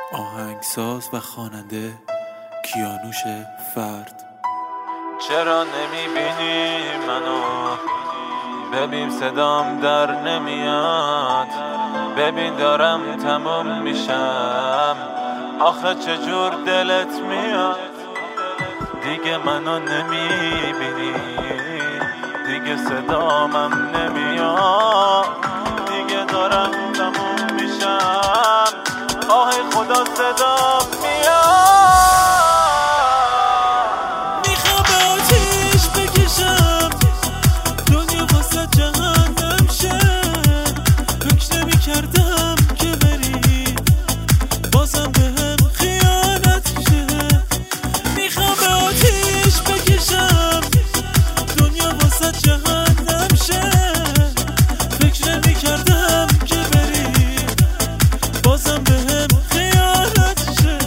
آهنگساز و خواننده کیانوش فرد. چرا نمیبینی منو؟ ببین صدام در نمیاد، ببین دارم تموم میشم، آخه چجور دلت میاد؟ دیگه منو نمیبینی، دیگه صدامم نمیاد، دیگه دارم تموم میشم، آه خدا صدام میاد. میخوام به آتیش بکشم دنیا واسه جهنم شه، فکر نمی‌کردم که بری بازم بهم خیانت شه. میخوام به آتیش بکشم دنیا واسه جهنم شه، فکر نمی‌کردم که بری بازم بهم خیانت شه.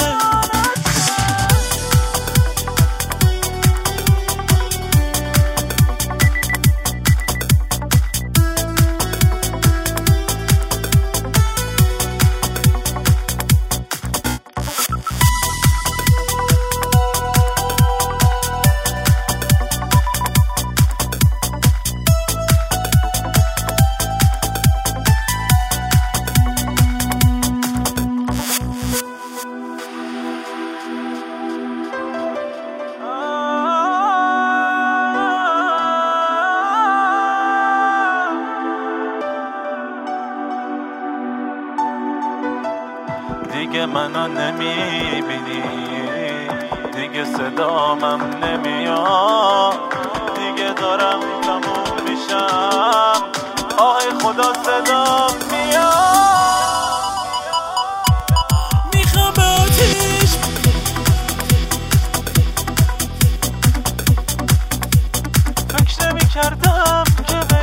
دیگه منو نمیبینی، دیگه صدامم نمیاد، دیگه دارم تموم میشم، آه خدا صدام میاد. میخوام به آتیش فکر نمی‌کردم که